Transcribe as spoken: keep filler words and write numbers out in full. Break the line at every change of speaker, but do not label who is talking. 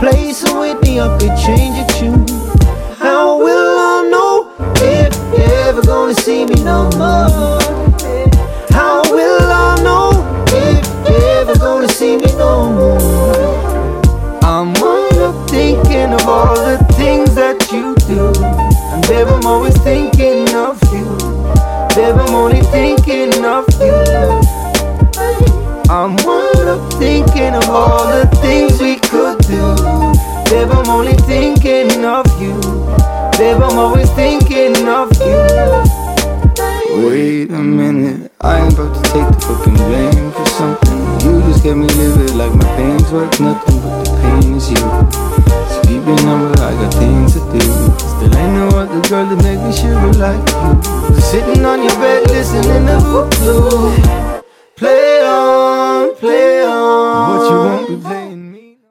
play some Whitney, I could change a tune. How will I know if you're ever gonna see me no more? How will I know if you're ever gonna see me no more? I'm wound up thinking of all the things that you do, and babe, I'm always thinking of you. Babe, I'm only thinking of you. I'm wound up thinking of all the things we could do. Babe, I'm only thinking of you. Babe, I'm always thinking of you.
Wait a minute, I ain't about to take the fucking blame for something. You just get me livid like my pain's worth nothing, but the pain is you. So keep your number, I got things to do. Still ain't no other girl to make me shiver like you.
Sitting on your bed listening to Voodoo.